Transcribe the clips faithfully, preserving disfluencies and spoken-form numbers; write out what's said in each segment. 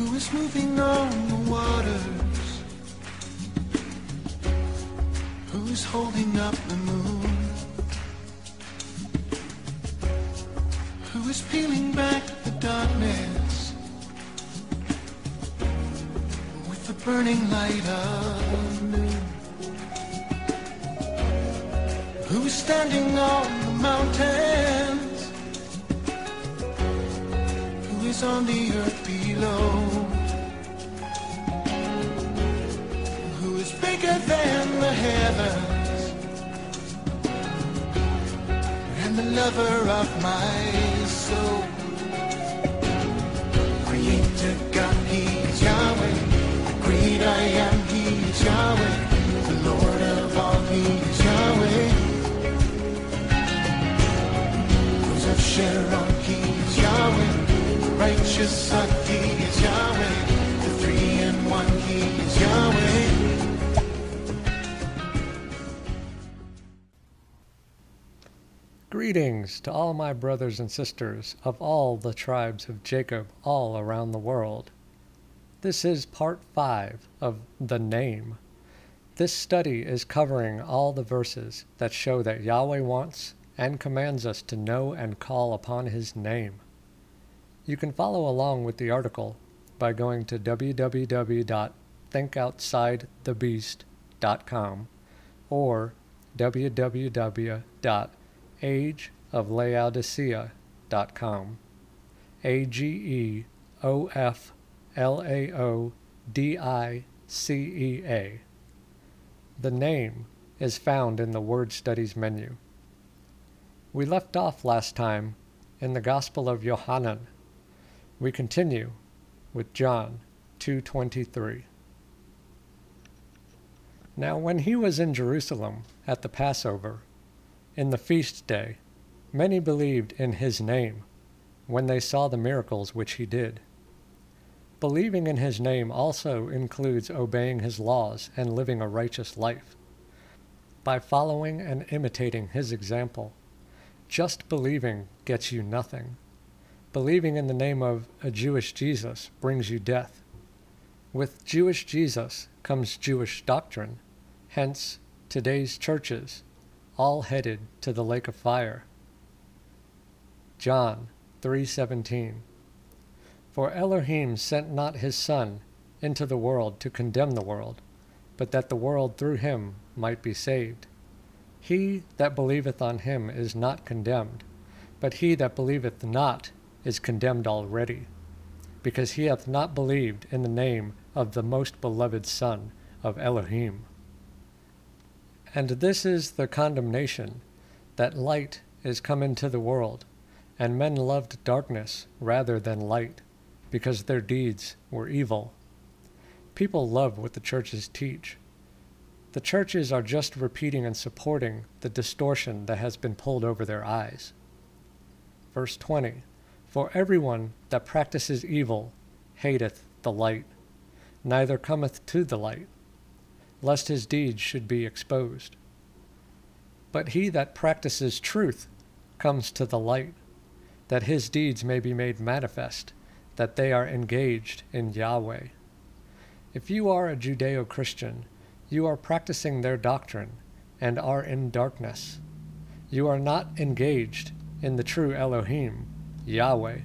who is moving on the waters, who is holding up the moon, who is peeling back the darkness with the burning light of noon, who is standing on the mountains, who is on the earth below, who is bigger than the heavens, and the lover of my soul. Creator God, He's Yahweh. The great I am, He's Yahweh. The Lord of all, He's Yahweh. Rose of Sharon, He's Yahweh. Righteous Son, He is Yahweh. The three in one, He is Yahweh. Greetings to all my brothers and sisters of all the tribes of Jacob all around the world. This is part five of The Name. This study is covering all the verses that show that Yahweh wants and commands us to know and call upon His name. You can follow along with the article by going to w w w dot think outside the beast dot com or w w w dot age of laodicea dot com. A G E O F L A O D I C E A. The name is found in the Word Studies menu. We left off last time in the Gospel of Yohanan. We continue with John two twenty-three. Now when he was in Jerusalem at the Passover, in the feast day, many believed in his name when they saw the miracles which he did. Believing in his name also includes obeying his laws and living a righteous life. By following and imitating his example, just believing gets you nothing. Believing in the name of a Jewish Jesus brings you death. With Jewish Jesus comes Jewish doctrine, hence today's churches, all headed to the lake of fire. John three seventeen. For Elohim sent not his Son into the world to condemn the world, but that the world through him might be saved. He that believeth on him is not condemned, but he that believeth not is condemned already, because he hath not believed in the name of the most beloved Son of Elohim. And this is the condemnation, that light is come into the world, and men loved darkness rather than light, because their deeds were evil. People love what the churches teach. The churches are just repeating and supporting the distortion that has been pulled over their eyes. Verse twenty. For everyone that practices evil hateth the light, neither cometh to the light, lest his deeds should be exposed. But he that practices truth comes to the light, that his deeds may be made manifest, that they are engaged in Yahweh. If you are a Judeo-Christian, you are practicing their doctrine and are in darkness. You are not engaged in the true Elohim, Yahweh.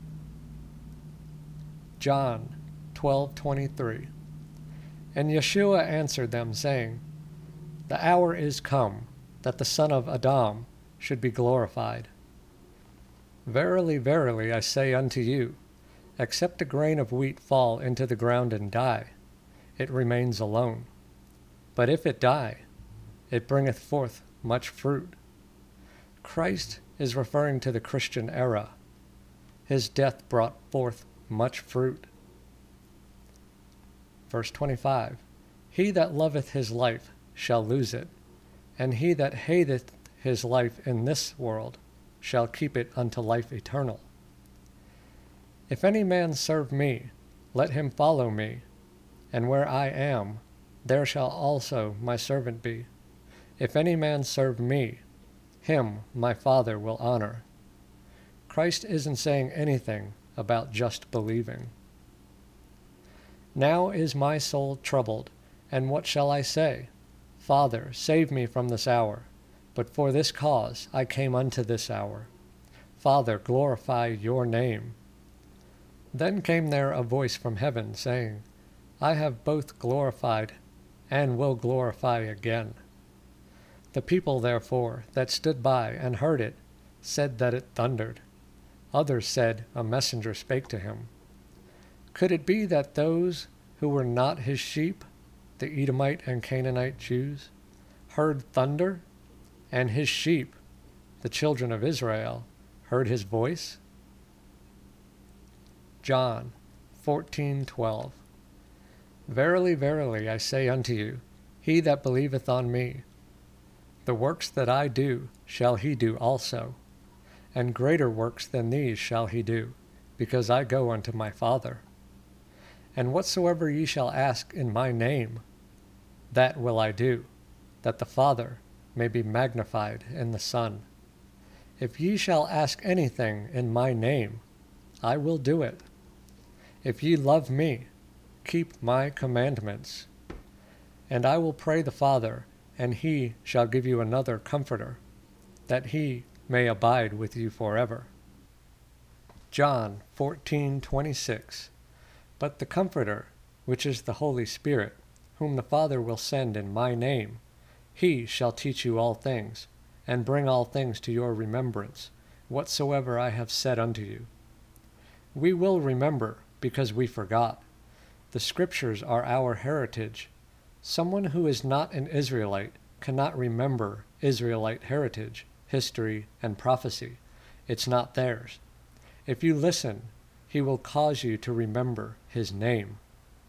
John twelve twenty-three. And Yeshua answered them, saying, The hour is come, that the Son of Adam should be glorified. Verily, verily, I say unto you, except a grain of wheat fall into the ground and die, it remains alone. But if it die, it bringeth forth much fruit. Christ is referring to the Christian era. His death brought forth much fruit. Verse twenty-five. He that loveth his life shall lose it, and he that hateth his life in this world shall keep it unto life eternal. If any man serve me, let him follow me, and where I am, there shall also my servant be. If any man serve me, him my Father will honor. Christ isn't saying anything about just believing. Now is my soul troubled, and what shall I say? Father, save me from this hour. But for this cause I came unto this hour. Father, glorify your name. Then came there a voice from heaven, saying, I have both glorified and will glorify again. The people therefore that stood by and heard it said that it thundered. Others said, a messenger spake to him. Could it be that those who were not his sheep, the Edomite and Canaanite Jews, heard thunder, and his sheep, the children of Israel, heard his voice? John fourteen twelve. Verily, verily, I say unto you, he that believeth on me, the works that I do shall he do also, and greater works than these shall he do, because I go unto my Father. And whatsoever ye shall ask in my name, that will I do, that the Father may be magnified in the Son. If ye shall ask anything in my name, I will do it. If ye love me, keep my commandments. And I will pray the Father, and he shall give you another Comforter, that he may abide with you forever. John fourteen twenty-six. But the Comforter, which is the Holy Spirit, whom the Father will send in my name, he shall teach you all things, and bring all things to your remembrance, whatsoever I have said unto you. We will remember, because we forgot. The Scriptures are our heritage. Someone who is not an Israelite cannot remember Israelite heritage, history, and prophecy. It's not theirs. If you listen, he will cause you to remember his name.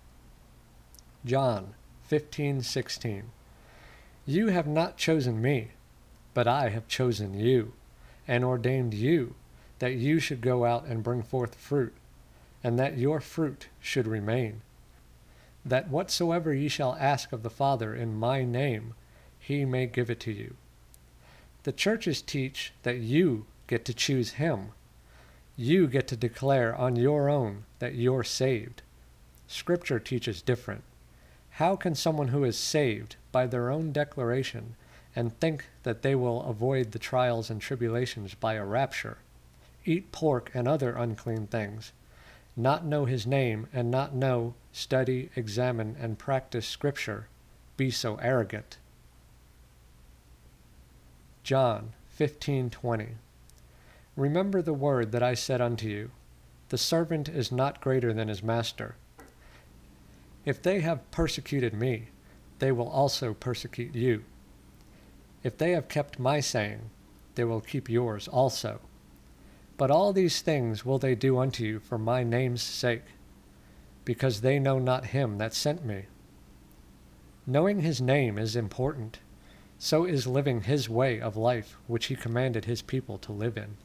John fifteen sixteen. You have not chosen me, but I have chosen you, and ordained you, that you should go out and bring forth fruit, and that your fruit should remain, that whatsoever ye shall ask of the Father in my name, he may give it to you. The churches teach that you get to choose him. You get to declare on your own that you're saved. Scripture teaches different. How can someone who is saved by their own declaration and think that they will avoid the trials and tribulations by a rapture, eat pork and other unclean things, not know his name, and not know, study, examine, and practice Scripture, be so arrogant? John fifteen twenty. Remember the word that I said unto you, the servant is not greater than his master. If they have persecuted me, they will also persecute you. If they have kept my saying, they will keep yours also. But all these things will they do unto you for my name's sake, because they know not him that sent me. Knowing his name is important. So is living his way of life, which he commanded his people to live in.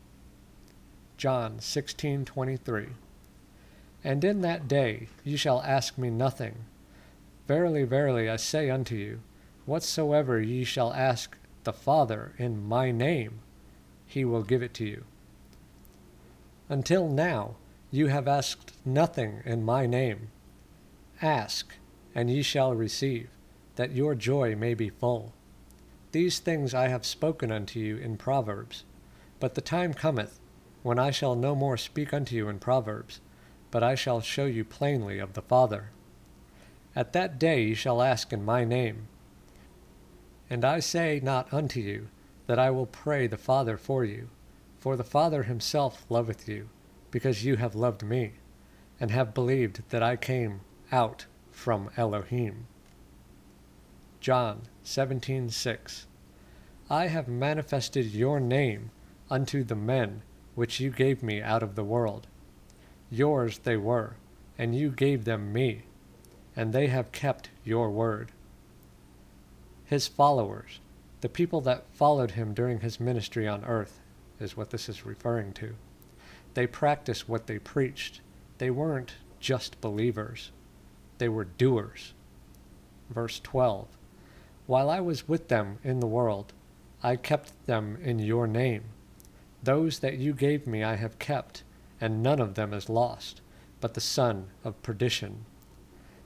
John sixteen twenty-three. And in that day ye shall ask me nothing. Verily, verily, I say unto you, whatsoever ye shall ask the Father in my name, he will give it to you. Until now you have asked nothing in my name. Ask, and ye shall receive, that your joy may be full. These things I have spoken unto you in Proverbs. But the time cometh, when I shall no more speak unto you in Proverbs, but I shall show you plainly of the Father. At that day ye shall ask in my name. And I say not unto you, that I will pray the Father for you, for the Father himself loveth you, because you have loved me, and have believed that I came out from Elohim. John seventeen six. I have manifested your name unto the men which you gave me out of the world. Yours they were, and you gave them me, and they have kept your word. His followers, the people that followed him during his ministry on earth, is what this is referring to. They practiced what they preached. They weren't just believers. They were doers. Verse twelve. While I was with them in the world, I kept them in your name. Those that you gave me I have kept, and none of them is lost, but the son of perdition,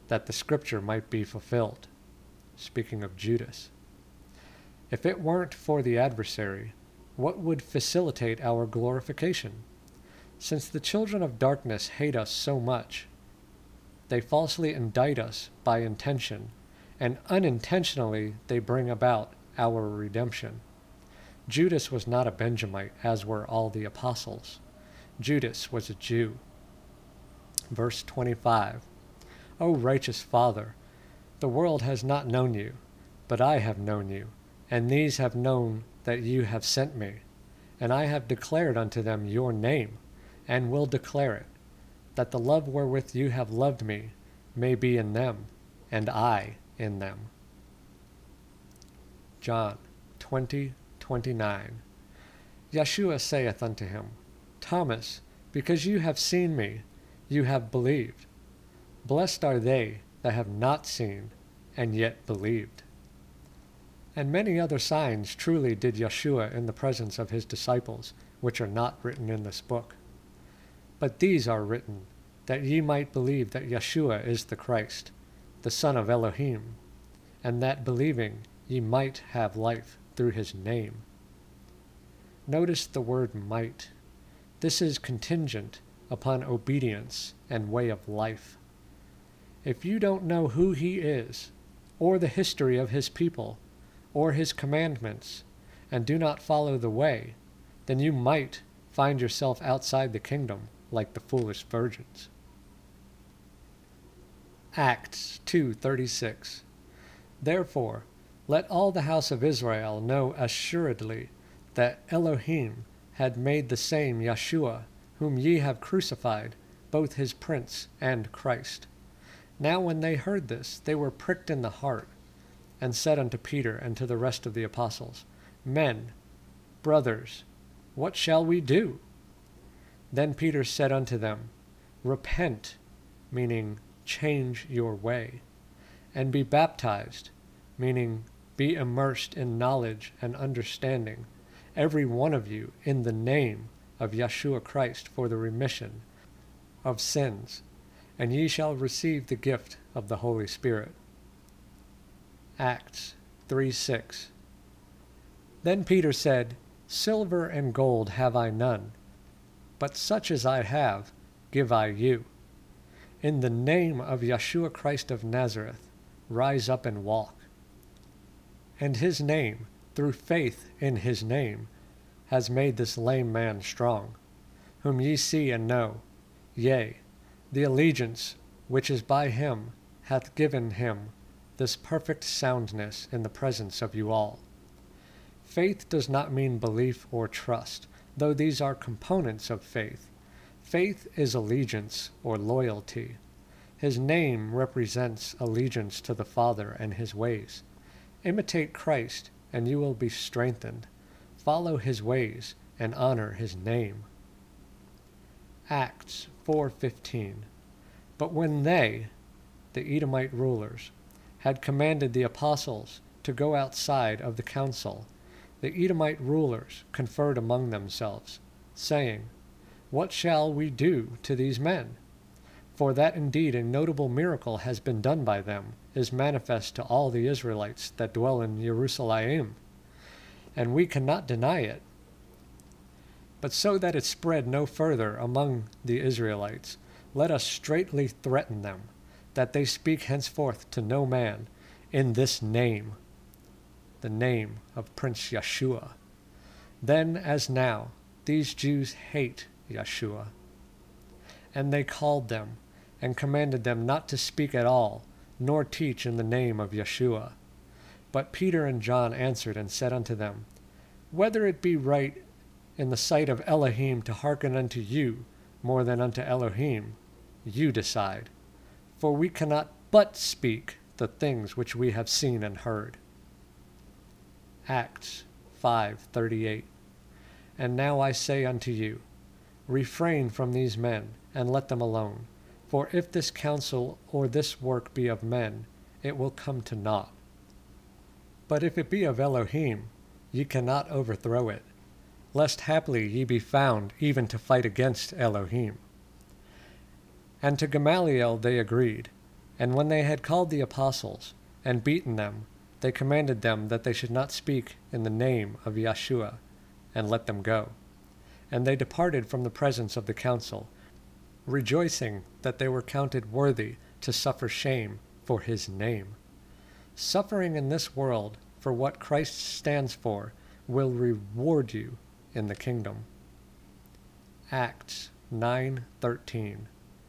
that the scripture might be fulfilled. Speaking of Judas. If it weren't for the adversary, what would facilitate our glorification? Since the children of darkness hate us so much, they falsely indict us by intention, and unintentionally they bring about our redemption. Judas was not a Benjamite, as were all the apostles. Judas was a Jew. Verse twenty-five. O righteous Father, the world has not known you, but I have known you, and these have known that you have sent me. And I have declared unto them your name, and will declare it, that the love wherewith you have loved me may be in them, and I in them. John twenty twenty-nine. Yeshua saith unto him, Thomas, because you have seen me, you have believed. Blessed are they that have not seen, and yet believed. And many other signs truly did Yeshua in the presence of his disciples, which are not written in this book. But these are written, that ye might believe that Yeshua is the Christ, the Son of Elohim, and that believing ye might have life through his name. Notice the word might. This is contingent upon obedience and way of life. If you don't know who he is, or the history of his people, or his commandments, and do not follow the way, then you might find yourself outside the kingdom like the foolish virgins. Acts two thirty-six. Therefore, let all the house of Israel know assuredly that Elohim had made the same Yeshua, whom ye have crucified, both his prince and Christ. Now when they heard this, they were pricked in the heart, and said unto Peter and to the rest of the apostles, Men, brothers, what shall we do? Then Peter said unto them, Repent, meaning change your way, and be baptized, meaning be immersed in knowledge and understanding, every one of you, in the name of Yeshua Christ, for the remission of sins, and ye shall receive the gift of the Holy Spirit. Acts three six. Then Peter said, Silver and gold have I none, but such as I have give I you. In the name of Yeshua Christ of Nazareth, rise up and walk. And his name, through faith in his name, has made this lame man strong, whom ye see and know. Yea, the allegiance which is by him hath given him this perfect soundness in the presence of you all. Faith does not mean belief or trust, though these are components of faith. Faith is allegiance or loyalty. His name represents allegiance to the Father and his ways. Imitate Christ, and you will be strengthened. Follow his ways, and honor his name. Acts four fifteen. But when they, the Edomite rulers, had commanded the apostles to go outside of the council, the Edomite rulers conferred among themselves, saying, What shall we do to these men? For that indeed a notable miracle has been done by them, is manifest to all the Israelites that dwell in Jerusalem, and we cannot deny it. But so that it spread no further among the Israelites, let us straitly threaten them, that they speak henceforth to no man in this name, the name of Prince Yeshua. Then, as now, these Jews hate Yeshua. And they called them, and commanded them not to speak at all, nor teach in the name of Yeshua. But Peter and John answered and said unto them, Whether it be right in the sight of Elohim to hearken unto you more than unto Elohim, you decide. For we cannot but speak the things which we have seen and heard. Acts five thirty-eight. And now I say unto you, refrain from these men, and let them alone. For if this counsel or this work be of men, it will come to naught. But if it be of Elohim, ye cannot overthrow it, lest haply ye be found even to fight against Elohim. And to Gamaliel they agreed, And when they had called the apostles, and beaten them, they commanded them that they should not speak in the name of Yeshua, and let them go. And they departed from the presence of the council, rejoicing that they were counted worthy to suffer shame for his name. Suffering in this world for what Christ stands for will reward you in the kingdom. Acts nine thirteen.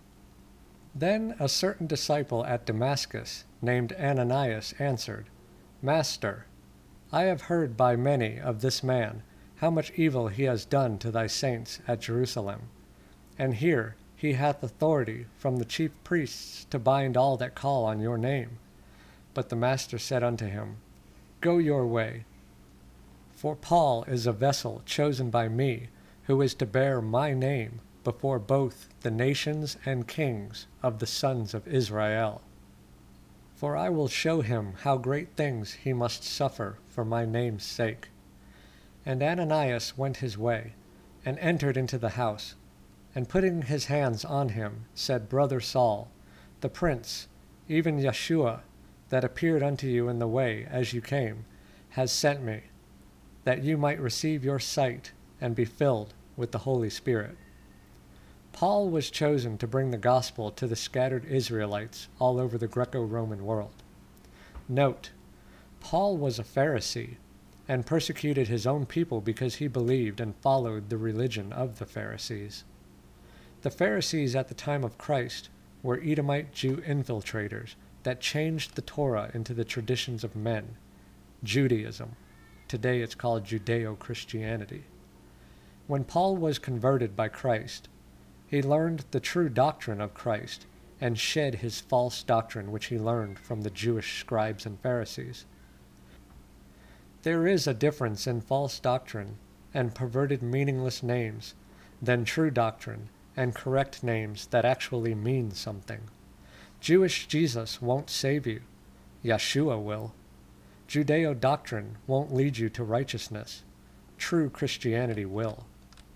Then a certain disciple at Damascus, named Ananias, answered, Master, I have heard by many of this man how much evil he has done to thy saints at Jerusalem. And here he hath authority from the chief priests to bind all that call on your name. But the master said unto him, Go your way. For Paul is a vessel chosen by me, who is to bear my name before both the nations and kings of the sons of Israel. For I will show him how great things he must suffer for my name's sake. And Ananias went his way, and entered into the house, and putting his hands on him, said, Brother Saul, the prince, even Yeshua, that appeared unto you in the way as you came, has sent me, that you might receive your sight and be filled with the Holy Spirit. Paul was chosen to bring the gospel to the scattered Israelites all over the Greco-Roman world. Note, Paul was a Pharisee and persecuted his own people because he believed and followed the religion of the Pharisees. The Pharisees at the time of Christ were Edomite Jew infiltrators that changed the Torah into the traditions of men, Judaism. Today it's called Judeo-Christianity. When Paul was converted by Christ, he learned the true doctrine of Christ and shed his false doctrine which he learned from the Jewish scribes and Pharisees. There is a difference in false doctrine and perverted meaningless names than true doctrine and correct names that actually mean something. Jewish Jesus won't save you. Yeshua will. Judeo doctrine won't lead you to righteousness. True Christianity will.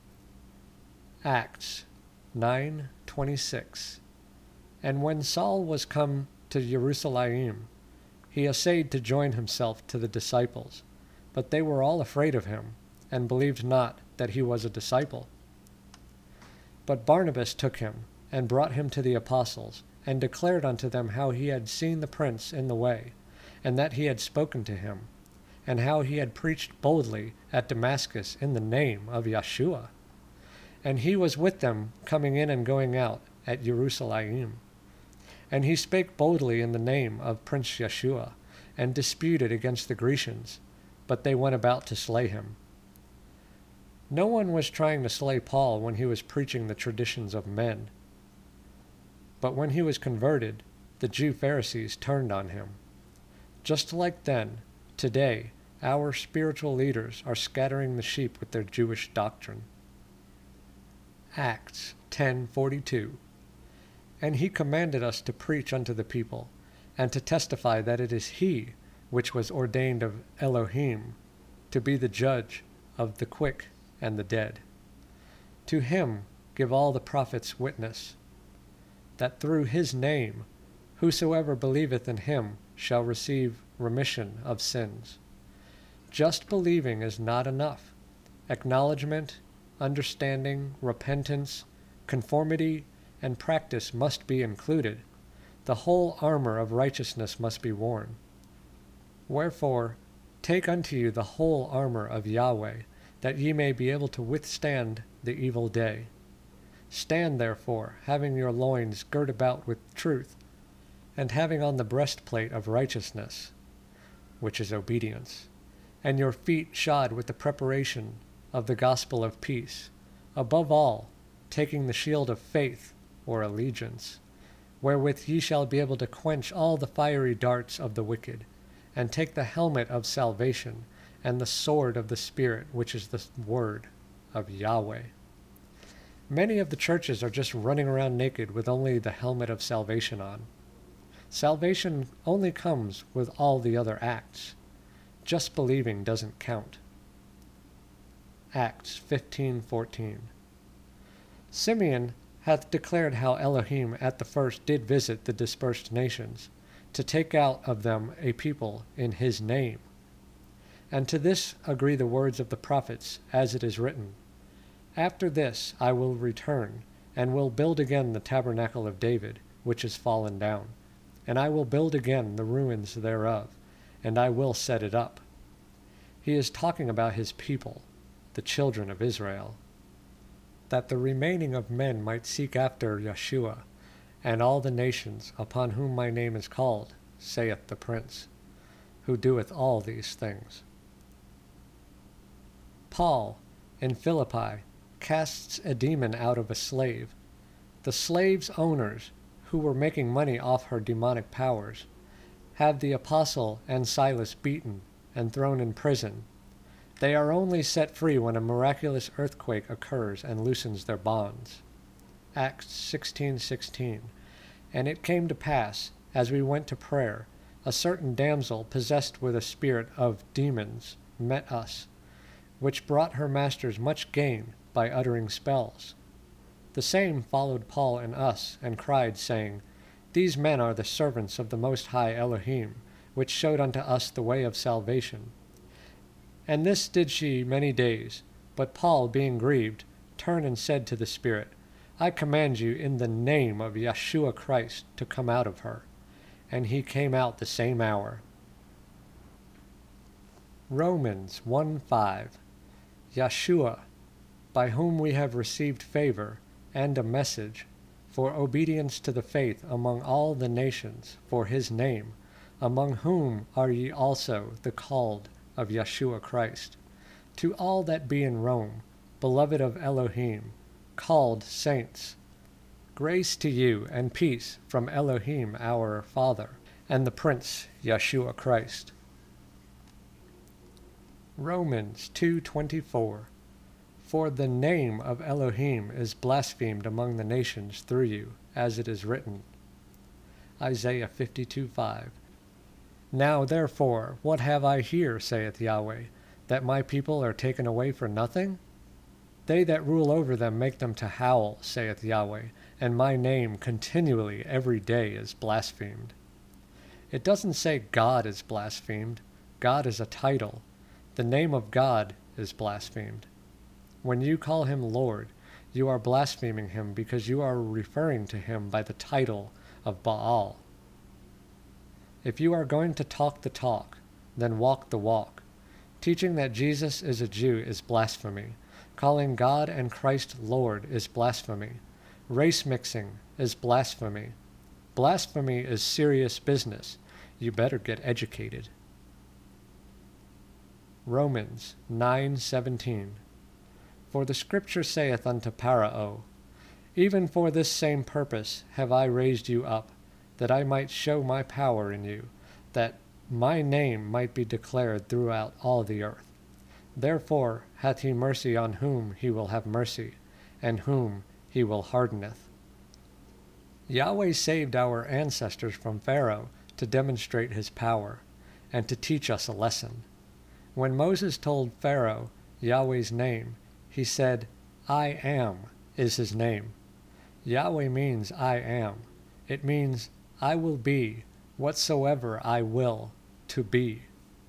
Acts nine twenty-six. And when Saul was come to Jerusalem, he essayed to join himself to the disciples, but they were all afraid of him, and believed not that he was a disciple. But Barnabas took him, and brought him to the apostles, and declared unto them how he had seen the prince in the way, and that he had spoken to him, and how he had preached boldly at Damascus in the name of Yeshua. And he was with them coming in and going out at Jerusalem. And he spake boldly in the name of Prince Yeshua, and disputed against the Grecians, but they went about to slay him. No one was trying to slay Paul when he was preaching the traditions of men. But when he was converted, the Jew Pharisees turned on him. Just like then, today, our spiritual leaders are scattering the sheep with their Jewish doctrine. Acts ten forty-two. And he commanded us to preach unto the people, and to testify that it is he which was ordained of Elohim to be the judge of the quick and the dead. To him give all the prophets witness, that through his name whosoever believeth in him shall receive remission of sins. Just believing is not enough. Acknowledgement, understanding, repentance, conformity, and practice must be included. The whole armor of righteousness must be worn. Wherefore, take unto you the whole armor of Yahweh, that ye may be able to withstand the evil day. Stand therefore, having your loins girt about with truth, and having on the breastplate of righteousness, which is obedience, and your feet shod with the preparation of the gospel of peace, above all, taking the shield of faith, or allegiance, wherewith ye shall be able to quench all the fiery darts of the wicked, and take the helmet of salvation, and the sword of the Spirit, which is the word of Yahweh. Many of the churches are just running around naked with only the helmet of salvation on. Salvation only comes with all the other acts. Just believing doesn't count. Acts fifteen fourteen. Simeon, hath declared how Elohim at the first did visit the dispersed nations, to take out of them a people in his name. And to this agree the words of the prophets, as it is written, After this I will return, and will build again the tabernacle of David, which is fallen down. And I will build again the ruins thereof, and I will set it up. He is talking about his people, the children of Israel, that the remaining of men might seek after Yeshua, and all the nations upon whom my name is called, saith the Prince, who doeth all these things. Paul, in Philippi, casts a demon out of a slave. The slave's owners, who were making money off her demonic powers, have the apostle and Silas beaten and thrown in prison. They are only set free when a miraculous earthquake occurs and loosens their bonds. Acts sixteen sixteen. And it came to pass, as we went to prayer, a certain damsel possessed with a spirit of demons met us, which brought her masters much gain by uttering spells. The same followed Paul and us, and cried, saying, These men are the servants of the Most High Elohim, which showed unto us the way of salvation. And this did she many days. But Paul, being grieved, turned and said to the spirit, I command you in the name of Yeshua Christ to come out of her. And he came out the same hour. Romans one five. Yeshua, by whom we have received favor and a message, for obedience to the faith among all the nations, for his name, among whom are ye also the called of Yeshua Christ. To all that be in Rome, beloved of Elohim, called saints, grace to you and peace from Elohim our Father, and the Prince Yeshua Christ. Romans two twenty-four. For the name of Elohim is blasphemed among the nations through you, as it is written. Isaiah fifty-two five. Now therefore, what have I here, saith Yahweh, that my people are taken away for nothing? They that rule over them make them to howl, saith Yahweh, and my name continually every day is blasphemed. It doesn't say God is blasphemed. God is a title. The name of God is blasphemed. When you call him Lord, you are blaspheming him because you are referring to him by the title of Baal. If you are going to talk the talk, then walk the walk. Teaching that Jesus is a Jew is blasphemy. Calling God and Christ Lord is blasphemy. Race mixing is blasphemy. Blasphemy is serious business. You better get educated. Romans nine seventeen. For the scripture saith unto Parao, Even for this same purpose have I raised you up, that I might show my power in you, that my name might be declared throughout all the earth. Therefore hath he mercy on whom he will have mercy, and whom he will hardeneth. Yahweh saved our ancestors from Pharaoh to demonstrate his power, and to teach us a lesson. When Moses told Pharaoh Yahweh's name, he said, I am is his name. Yahweh means I am. It means I will be whatsoever I will to be.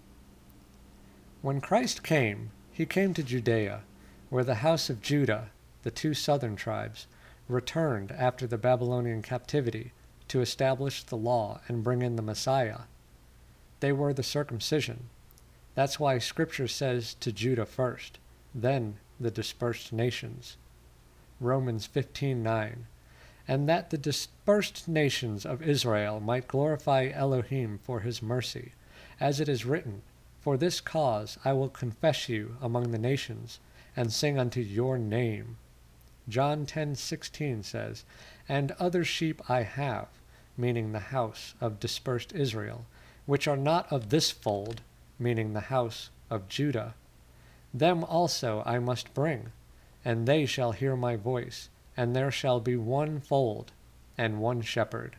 When Christ came, he came to Judea, where the house of Judah, the two southern tribes, returned after the Babylonian captivity to establish the law and bring in the Messiah. They were the circumcision. That's why Scripture says to Judah first, then the dispersed nations. Romans fifteen nine. And that the dispersed nations of Israel might glorify Elohim for his mercy, as it is written, For this cause I will confess you among the nations, and sing unto your name. John ten sixteen says, And other sheep I have, meaning the house of dispersed Israel, which are not of this fold, meaning the house of Judah. Them also I must bring, and they shall hear my voice, and there shall be one fold and one shepherd.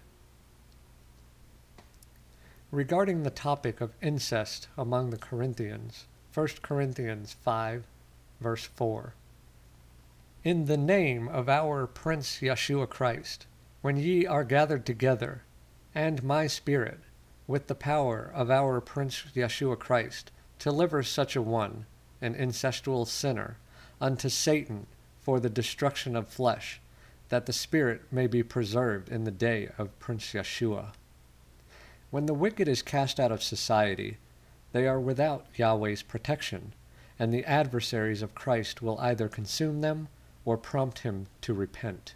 Regarding the topic of incest among the Corinthians, First Corinthians five, verse four. In the name of our Prince Yeshua Christ, when ye are gathered together, and my Spirit, with the power of our Prince Yeshua Christ, deliver such a one, an incestual sinner, unto Satan for the destruction of flesh, that the spirit may be preserved in the day of Prince Yeshua. When the wicked is cast out of society, they are without Yahweh's protection, and the adversaries of Christ will either consume them or prompt him to repent.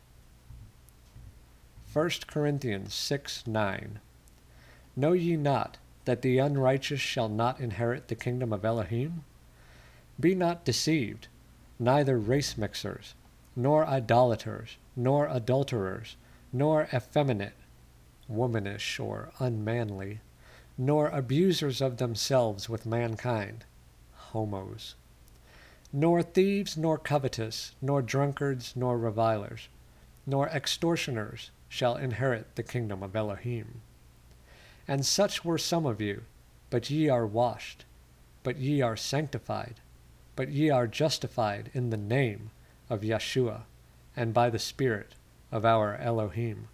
First Corinthians six nine. Know ye not that the unrighteous shall not inherit the kingdom of Elohim? Be not deceived, neither race mixers, nor idolaters, nor adulterers, nor effeminate, womanish or unmanly, nor abusers of themselves with mankind, homos, nor thieves, nor covetous, nor drunkards, nor revilers, nor extortioners shall inherit the kingdom of Elohim. And such were some of you, but ye are washed, but ye are sanctified, but ye are justified in the name of Yeshua, and by the Spirit of our Elohim.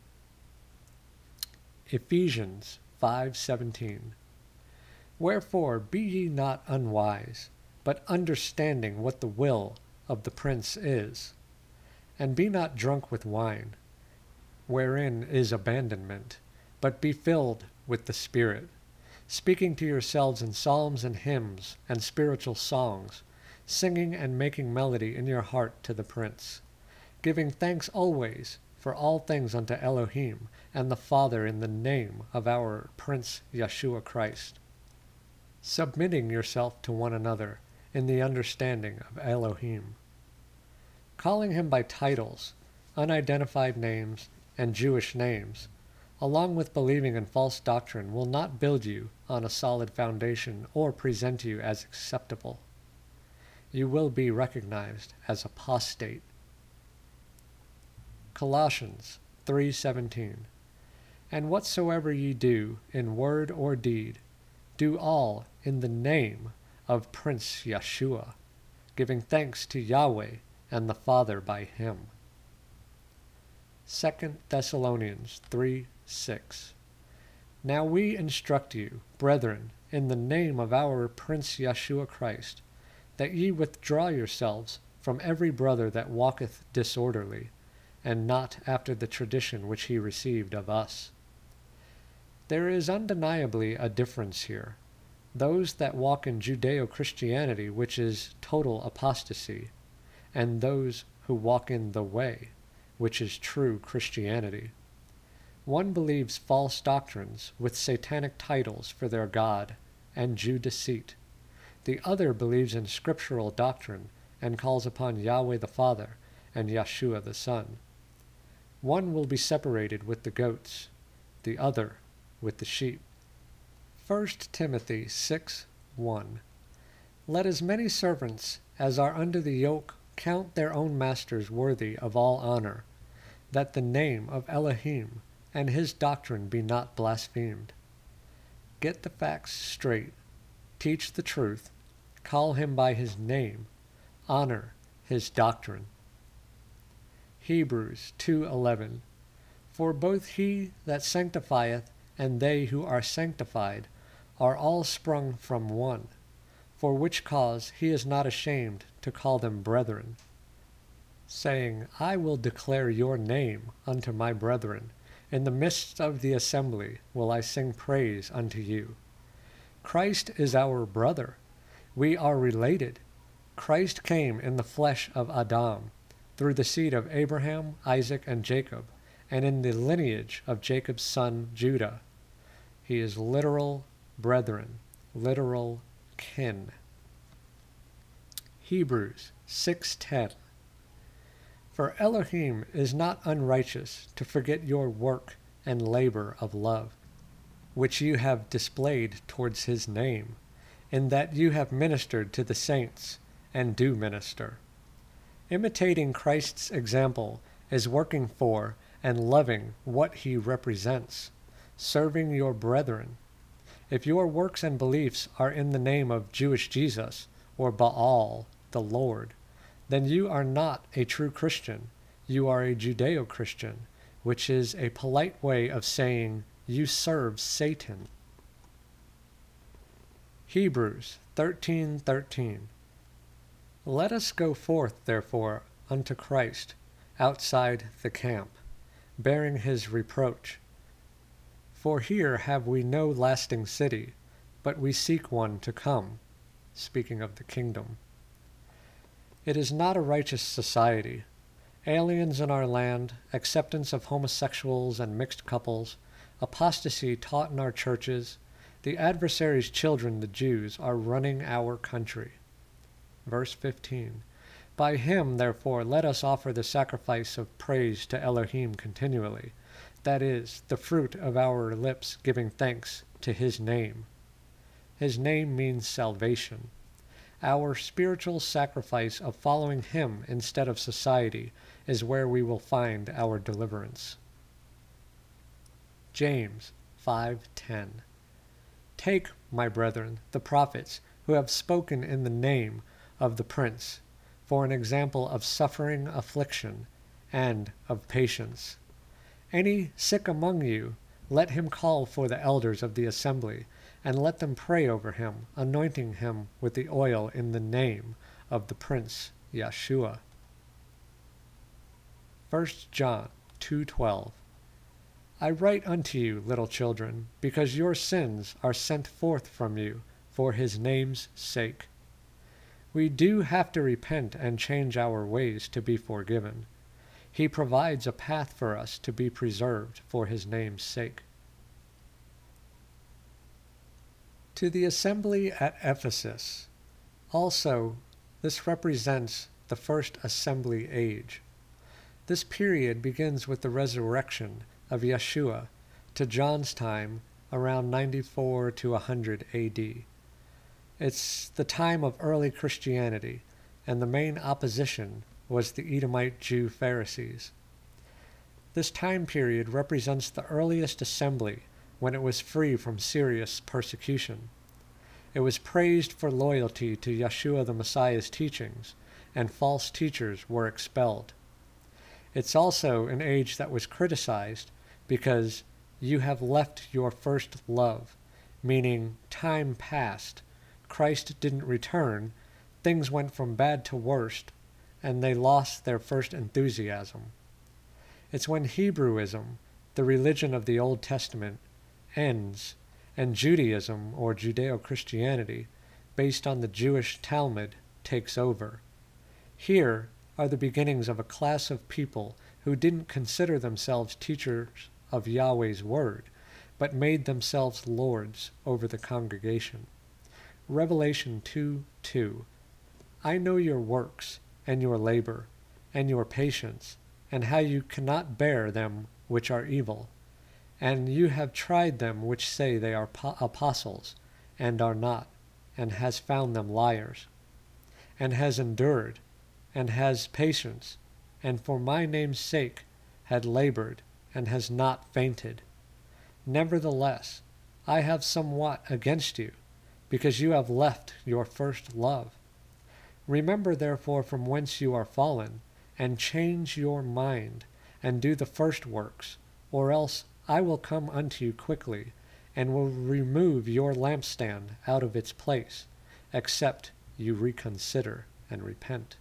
Ephesians five seventeen. Wherefore be ye not unwise, but understanding what the will of the Prince is. And be not drunk with wine, wherein is abandonment, but be filled with the Spirit, speaking to yourselves in psalms and hymns and spiritual songs, singing and making melody in your heart to the Prince, giving thanks always for all things unto Elohim and the Father in the name of our Prince Yeshua Christ, submitting yourself to one another in the understanding of Elohim. Calling him by titles, unidentified names, and Jewish names, along with believing in false doctrine, will not build you on a solid foundation or present you as acceptable. You will be recognized as apostate. Colossians three seventeen. And whatsoever ye do in word or deed, do all in the name of Prince Yeshua, giving thanks to Yahweh and the Father by him. Second Thessalonians three six. Now we instruct you, brethren, in the name of our Prince Yeshua Christ, that ye withdraw yourselves from every brother that walketh disorderly, and not after the tradition which he received of us. There is undeniably a difference here. Those that walk in Judeo-Christianity, which is total apostasy, and those who walk in the way, which is true Christianity. One believes false doctrines with satanic titles for their God and Jew deceit. The other believes in scriptural doctrine and calls upon Yahweh the Father and Yeshua the Son. One will be separated with the goats, the other with the sheep. First Timothy six one. Let as many servants as are under the yoke count their own masters worthy of all honor, that the name of Elohim and his doctrine be not blasphemed. Get the facts straight, teach the truth, call him by his name, honor his doctrine. Hebrews two eleven. For both he that sanctifieth and they who are sanctified are all sprung from one, for which cause he is not ashamed to call them brethren, saying, I will declare your name unto my brethren. In the midst of the assembly will I sing praise unto you. Christ is our brother. We are related. Christ came in the flesh of Adam, through the seed of Abraham, Isaac, and Jacob, and in the lineage of Jacob's son Judah. He is literal brethren, literal kin. Hebrews six ten. For Elohim is not unrighteous to forget your work and labor of love, which you have displayed towards his name, in that you have ministered to the saints and do minister. Imitating Christ's example is working for and loving what he represents, serving your brethren. If your works and beliefs are in the name of Jewish Jesus or Baal, the Lord, then you are not a true Christian. You are a Judeo-Christian, which is a polite way of saying you serve Satan. Hebrews thirteen thirteen. Let us go forth, therefore, unto Christ, outside the camp, bearing his reproach. For here have we no lasting city, but we seek one to come, speaking of the kingdom. It is not a righteous society. Aliens in our land, acceptance of homosexuals and mixed couples, apostasy taught in our churches, the adversary's children, the Jews, are running our country. Verse fifteen. By him, therefore, let us offer the sacrifice of praise to Elohim continually, that is, the fruit of our lips giving thanks to his name. His name means salvation. Our spiritual sacrifice of following him instead of society is where we will find our deliverance. James five ten. Take, my brethren, the prophets, who have spoken in the name of the Prince, for an example of suffering affliction and of patience. Any sick among you, let him call for the elders of the assembly, and let them pray over him, anointing him with the oil in the name of the Prince Yeshua. First John two twelve. I write unto you, little children, because your sins are sent forth from you for his name's sake. We do have to repent and change our ways to be forgiven. He provides a path for us to be preserved for his name's sake. To the assembly at Ephesus. Also, this represents the first assembly age. This period begins with the resurrection of Yeshua to John's time around ninety-four to one hundred A D. It's the time of early Christianity, and the main opposition was the Edomite Jew Pharisees. This time period represents the earliest assembly when it was free from serious persecution. It was praised for loyalty to Yeshua the Messiah's teachings, and false teachers were expelled. It's also an age that was criticized because you have left your first love, meaning time passed, Christ didn't return, things went from bad to worst, and they lost their first enthusiasm. It's when Hebrewism, the religion of the Old Testament, ends, and Judaism, or Judeo-Christianity, based on the Jewish Talmud, takes over. Here are the beginnings of a class of people who didn't consider themselves teachers of Yahweh's word, but made themselves lords over the congregation. Revelation two two. I know your works, and your labor, and your patience, and how you cannot bear them which are evil. And you have tried them which say they are po- apostles, and are not, and has found them liars, and has endured, and has patience, and for my name's sake had labored, and has not fainted. Nevertheless, I have somewhat against you, because you have left your first love. Remember therefore from whence you are fallen, and change your mind, and do the first works, or else I will come unto you quickly, and will remove your lampstand out of its place, except you reconsider and repent.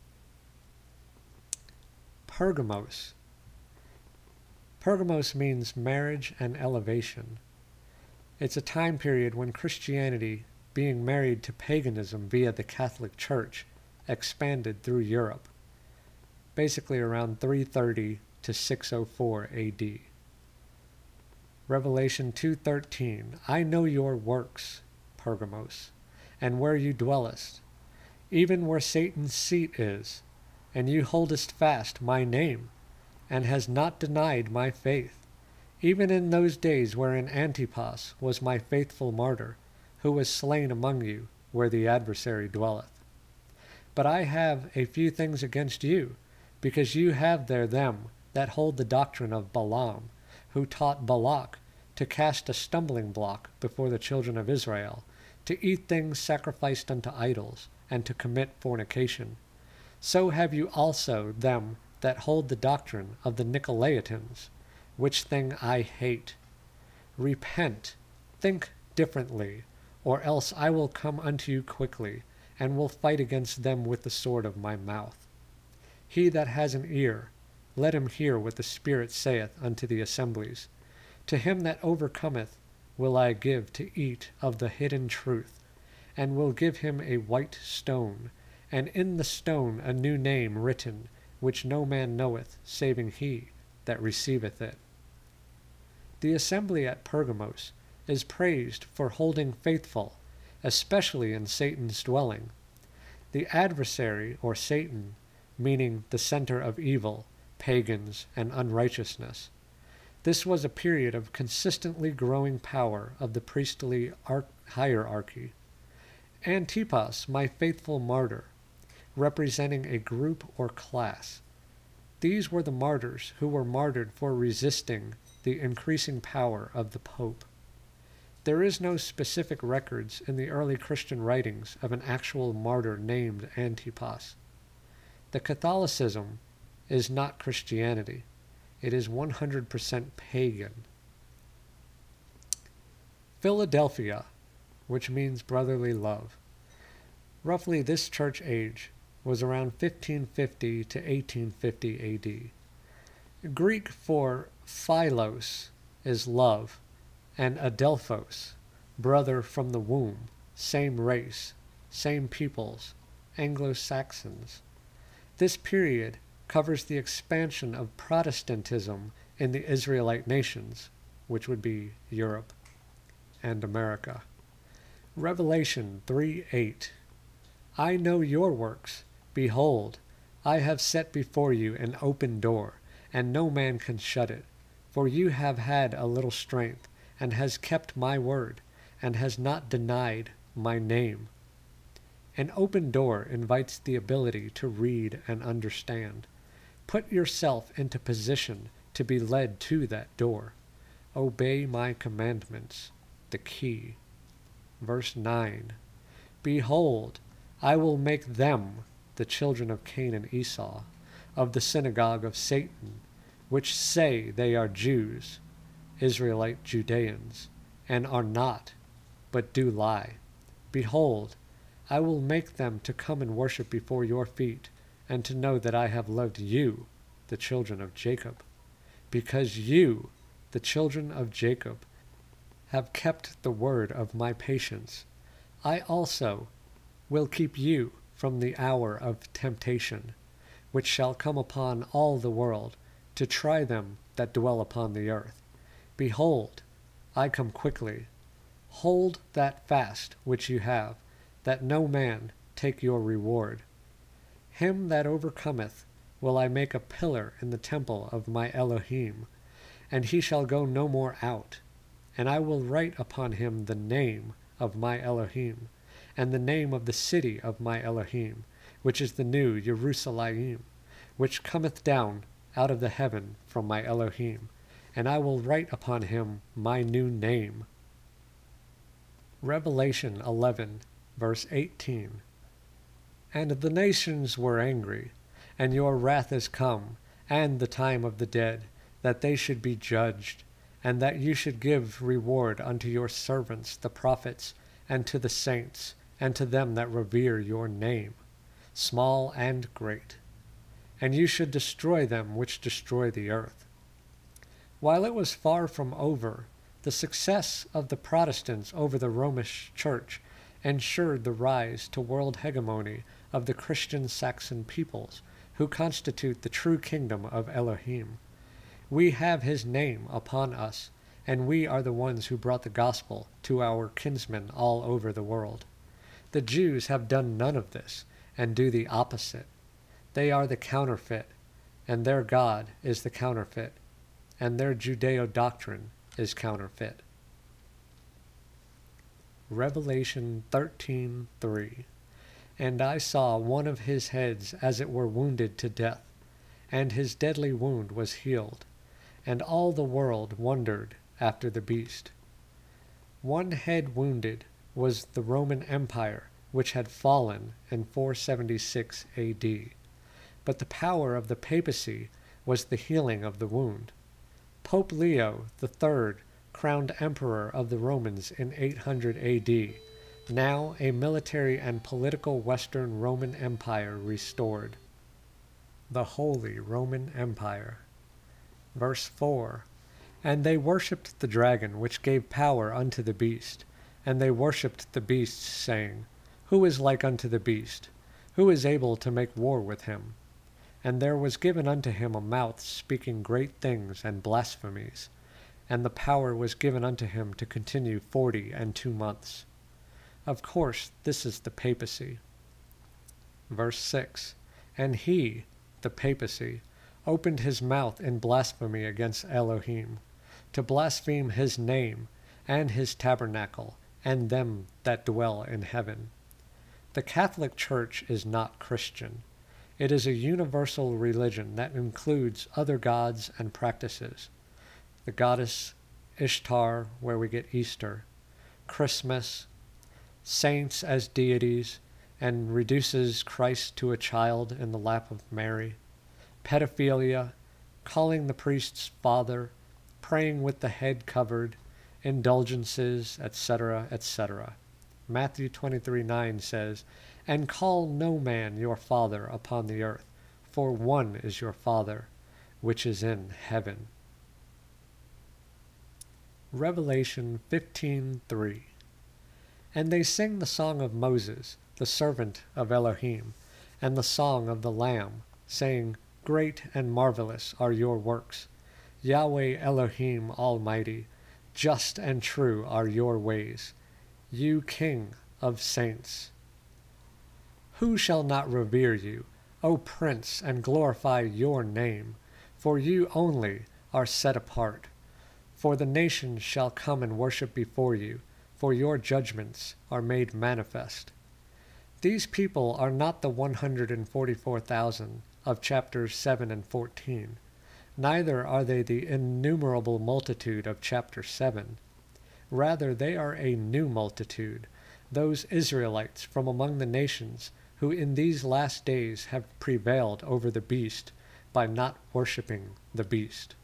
Pergamos. Pergamos means marriage and elevation. It's a time period when Christianity, being married to paganism via the Catholic Church, expanded through Europe, basically around three thirty to six oh four A D. Revelation two thirteen. I know your works, Pergamos, and where you dwellest, even where Satan's seat is, and you holdest fast my name, and has not denied my faith, even in those days wherein Antipas was my faithful martyr, who was slain among you, where the adversary dwelleth. But I have a few things against you, because you have there them that hold the doctrine of Balaam, who taught Balak to cast a stumbling block before the children of Israel, to eat things sacrificed unto idols, and to commit fornication. So have you also them that hold the doctrine of the Nicolaitans, which thing I hate. Repent, think differently, or else I will come unto you quickly, and will fight against them with the sword of my mouth. He that has an ear, let him hear what the Spirit saith unto the assemblies. To him that overcometh will I give to eat of the hidden truth, and will give him a white stone, and in the stone a new name written, which no man knoweth, saving he that receiveth it. The assembly at Pergamos is praised for holding faithful, especially in Satan's dwelling. The adversary, or Satan, meaning the center of evil, pagans, and unrighteousness. This was a period of consistently growing power of the priestly ar- hierarchy. Antipas, my faithful martyr, representing a group or class. These were the martyrs who were martyred for resisting the increasing power of the Pope. There is no specific records in the early Christian writings of an actual martyr named Antipas. The Catholicism is not Christianity. It is one hundred percent pagan. Philadelphia, which means brotherly love. Roughly this church age was around fifteen fifty to eighteen fifty A D. Greek for philos is love, and adelphos, brother from the womb, same race, same peoples, Anglo-Saxons. This period covers the expansion of Protestantism in the Israelite nations, which would be Europe and America. Revelation three eight. I know your works. Behold, I have set before you an open door, and no man can shut it. For you have had a little strength, and has kept my word, and has not denied my name. An open door invites the ability to read and understand. Put yourself into position to be led to that door. Obey my commandments, the key. Verse nine. Behold, I will make them the children of Cain and Esau, of the synagogue of Satan, which say they are Jews, Israelite Judeans, and are not, but do lie. Behold, I will make them to come and worship before your feet, and to know that I have loved you, the children of Jacob, because you, the children of Jacob, have kept the word of my patience. I also will keep you from the hour of temptation, which shall come upon all the world, to try them that dwell upon the earth. Behold, I come quickly. Hold that fast which you have, that no man take your reward. Him that overcometh will I make a pillar in the temple of my Elohim, and he shall go no more out. And I will write upon him the name of my Elohim, and the name of the city of my Elohim, which is the new Jerusalem, which cometh down out of the heaven from my Elohim, and I will write upon him my new name. Revelation eleven, verse eighteen. And the nations were angry, and your wrath is come, and the time of the dead, that they should be judged, and that you should give reward unto your servants the prophets, and to the saints, and to them that revere your name, small and great. And you should destroy them which destroy the earth. While it was far from over, the success of the Protestants over the Romish Church ensured the rise to world hegemony of the Christian Saxon peoples, who constitute the true kingdom of Elohim. We have his name upon us, and we are the ones who brought the gospel to our kinsmen all over the world. The Jews have done none of this, and do the opposite. They are the counterfeit, and their God is the counterfeit, and their Judeo-doctrine is counterfeit. Revelation thirteen three. And I saw one of his heads as it were wounded to death, and his deadly wound was healed, and all the world wondered after the beast. One head wounded was the Roman Empire, which had fallen in four seventy-six A D. but the power of the papacy was the healing of the wound. Pope Leo the Third, crowned Emperor of the Romans in eight hundred A D, now a military and political Western Roman Empire restored. The Holy Roman Empire. Verse four. And they worshipped the dragon, which gave power unto the beast. And they worshipped the beast, saying, Who is like unto the beast? Who is able to make war with him? And there was given unto him a mouth speaking great things and blasphemies. And the power was given unto him to continue forty and two months. Of course, this is the papacy. Verse six. And he, the papacy, opened his mouth in blasphemy against Elohim, to blaspheme his name, and his tabernacle, and them that dwell in heaven. The Catholic Church is not Christian. It is a universal religion that includes other gods and practices. The goddess Ishtar, where we get Easter, Christmas, saints as deities, and reduces Christ to a child in the lap of Mary, pedophilia, calling the priests father, praying with the head covered, indulgences, et cetera, et cetera. Matthew twenty-three nine says, And call no man your father upon the earth, for one is your Father, which is in heaven. Revelation fifteen three. And they sing the song of Moses, the servant of Elohim, and the song of the Lamb, saying, Great and marvelous are your works, Yahweh Elohim Almighty, just and true are your ways, you King of saints. Who shall not revere you, O Prince, and glorify your name? For you only are set apart. For the nations shall come and worship before you, for your judgments are made manifest. These people are not the one hundred forty-four thousand of chapters seven and fourteen, neither are they the innumerable multitude of chapter seven. Rather, they are a new multitude, those Israelites from among the nations who in these last days have prevailed over the beast by not worshipping the beast.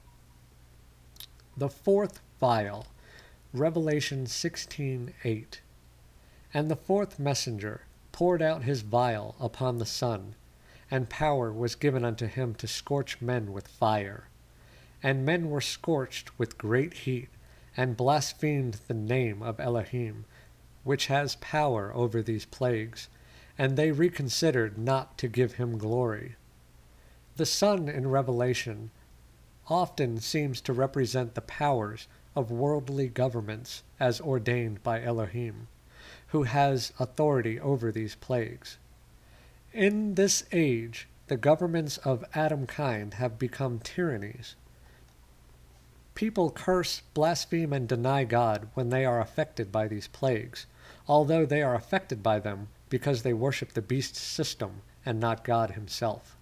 The fourth vial, Revelation sixteen eight. And the fourth messenger poured out his vial upon the sun, and power was given unto him to scorch men with fire. And men were scorched with great heat, and blasphemed the name of Elohim, which has power over these plagues, and they reconsidered not to give him glory. The sun in Revelation often seems to represent the powers of worldly governments as ordained by Elohim, who has authority over these plagues. In this age, the governments of Adamkind have become tyrannies. People curse, blaspheme, and deny God when they are affected by these plagues, although they are affected by them because they worship the beast system and not God himself.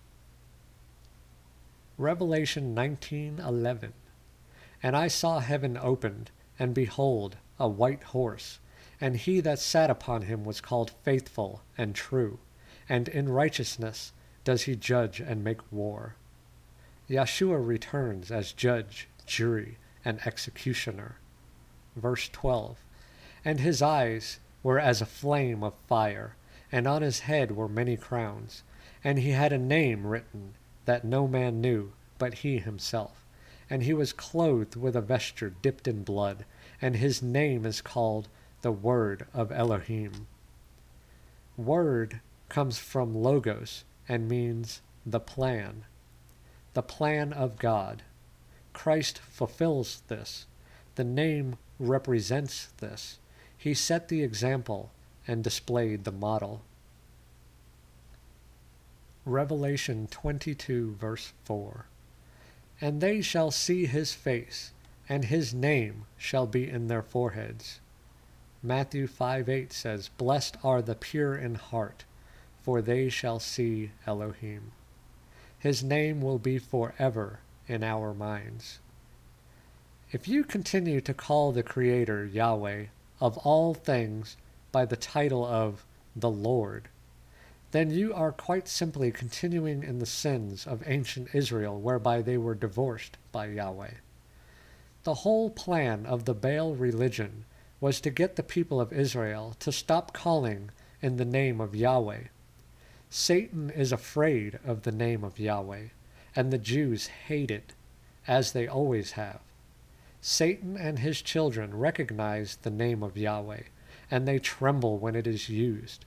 Revelation nineteen eleven. And I saw heaven opened, and behold, a white horse, and he that sat upon him was called Faithful and True, and in righteousness does he judge and make war. Yeshua returns as judge, jury, and executioner. Verse twelve. And his eyes were as a flame of fire, and on his head were many crowns, and he had a name written that no man knew but he himself. And he was clothed with a vesture dipped in blood, and his name is called the Word of Elohim. Word comes from logos and means the plan, the plan of God. Christ fulfills this. The name represents this. He set the example and displayed the model. Revelation twenty-two, verse four. And they shall see his face, and his name shall be in their foreheads. Matthew five eight says, Blessed are the pure in heart, for they shall see Elohim. His name will be forever in our minds. If you continue to call the Creator Yahweh of all things by the title of the Lord, then you are quite simply continuing in the sins of ancient Israel, whereby they were divorced by Yahweh. The whole plan of the Baal religion was to get the people of Israel to stop calling in the name of Yahweh. Satan is afraid of the name of Yahweh, and the Jews hate it, as they always have. Satan and his children recognize the name of Yahweh, and they tremble when it is used.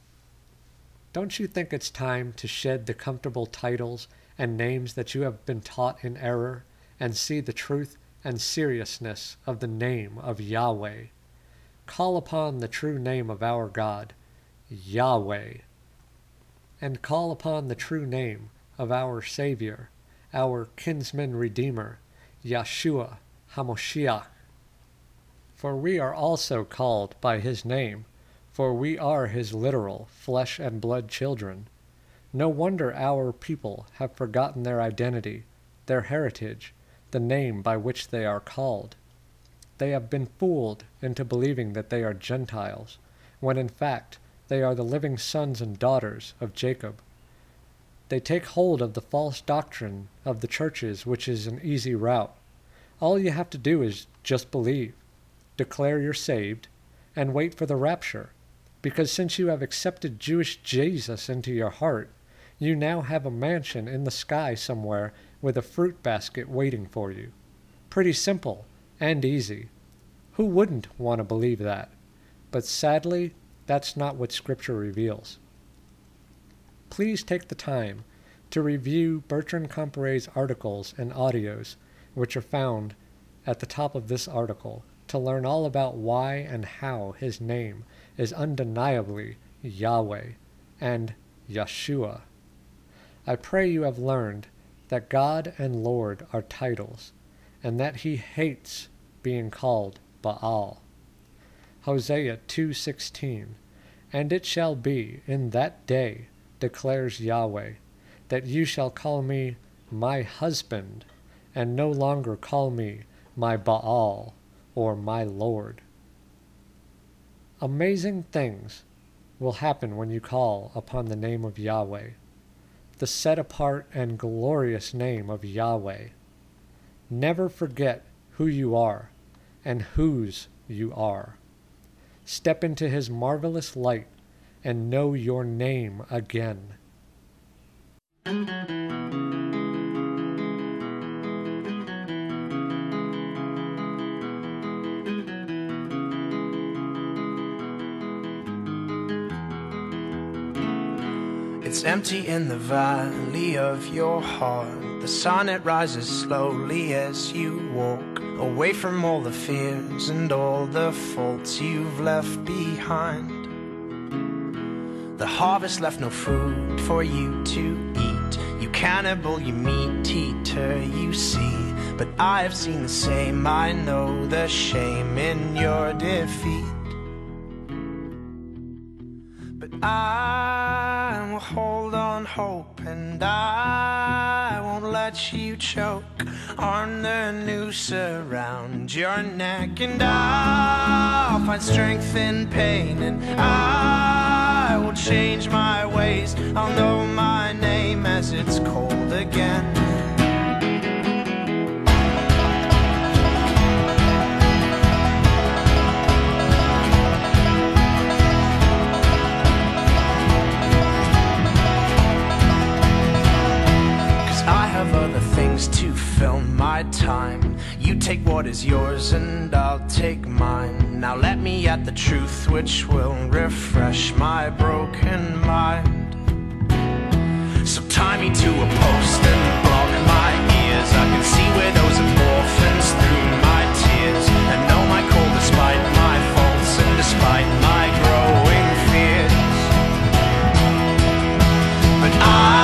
Don't you think it's time to shed the comfortable titles and names that you have been taught in error, and see the truth and seriousness of the name of Yahweh? Call upon the true name of our God, Yahweh, and call upon the true name of our Savior, our kinsman Redeemer, Yeshua HaMoshiach. For we are also called by his name, for we are his literal flesh and blood children. No wonder our people have forgotten their identity, their heritage, the name by which they are called. They have been fooled into believing that they are Gentiles, when in fact they are the living sons and daughters of Jacob. They take hold of the false doctrine of the churches, which is an easy route. All you have to do is just believe, declare you're saved, and wait for the rapture, because since you have accepted Jewish Jesus into your heart, you now have a mansion in the sky somewhere with a fruit basket waiting for you. Pretty simple and easy. Who wouldn't want to believe that? But sadly, that's not what Scripture reveals. Please take the time to review Bertrand Comparet's articles and audios, which are found at the top of this article, to learn all about why and how his name is undeniably Yahweh and Yeshua. I pray you have learned that God and Lord are titles, and that he hates being called Baal. Hosea two sixteen, And it shall be in that day, declares Yahweh, that you shall call me my husband, and no longer call me my Baal or my Lord. Amazing things will happen when you call upon the name of Yahweh, the set-apart and glorious name of Yahweh. Never forget who you are and whose you are. Step into his marvelous light and know your name again. It's empty in the valley of your heart. The sun, it rises slowly as you walk away from all the fears and all the faults you've left behind. The harvest left no food for you to eat. You cannibal, you meat eater, you see. But I have seen the same, I know the shame in your defeat. But I will hold on hope, and I won't let you choke on the noose around your neck. And I'll find strength in pain, and I will change my ways. I'll know my name as it's cold again. To fill my time, you take what is yours and I'll take mine. Now let me at the truth which will refresh my broken mind. So tie me to a post and block my ears. I can see widows and orphans through my tears, and know my call despite my faults and despite my growing fears. But I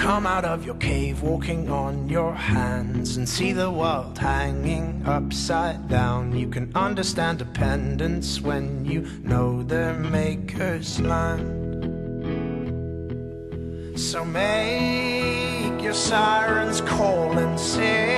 come out of your cave walking on your hands and see the world hanging upside down. You can understand dependence when you know their maker's land. So make your sirens call and sing